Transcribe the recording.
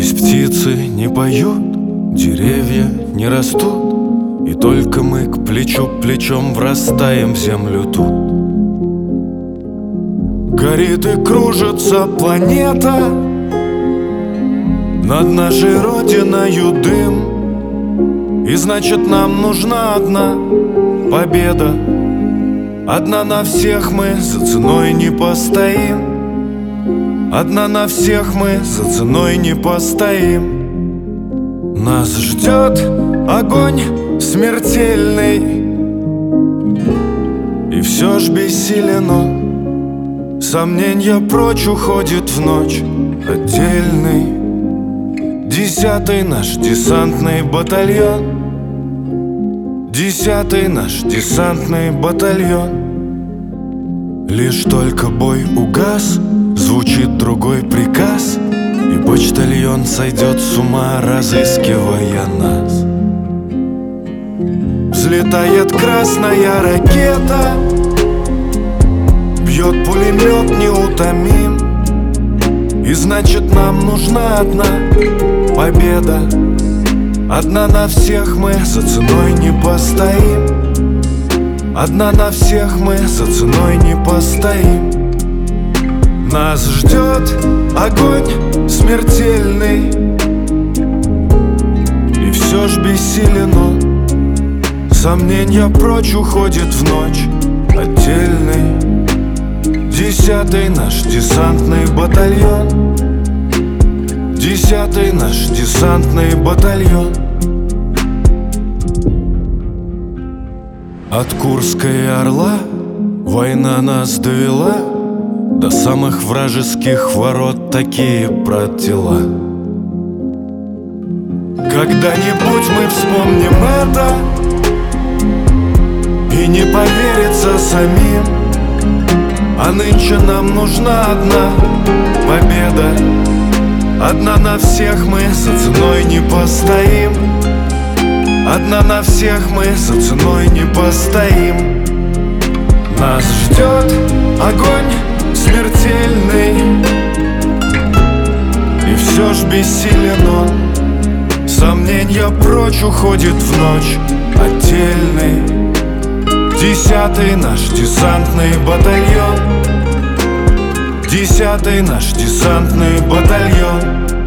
Здесь птицы не поют, деревья не растут, и только мы к плечу плечом врастаем в землю тут. Горит и кружится планета, над нашей родиною дым, и значит нам нужна одна победа. Одна на всех мы за ценой не постоим. Одна на всех мы за ценой не постоим. Нас ждет огонь смертельный, и все ж бессилен он. Сомненья прочь уходит в ночь отдельный. 10-й наш десантный батальон. 10-й наш десантный батальон. Лишь только бой угас, звучит другой приказ, и почтальон сойдет с ума, разыскивая нас. Взлетает красная ракета, бьет пулемет неутомим, и значит нам нужна одна победа. Одна на всех мы за ценой не постоим. Одна на всех мы за ценой не постоим. Нас ждет огонь смертельный, и все ж бессилен он. Сомненья прочь уходит в ночь отдельный. 10-й наш десантный батальон. 10-й наш десантный батальон. От Курской Орла война нас довела до самых вражеских ворот такие протела. Когда-нибудь мы вспомним это, и не поверится самим. А нынче нам нужна одна победа. Одна на всех мы за ценой не постоим. Одна на всех мы за ценой не постоим. Нас ждет огонь смертельный, и все ж бессилен он. Сомненья прочь уходит в ночь отдельный. 10-й наш десантный батальон. 10-й наш десантный батальон.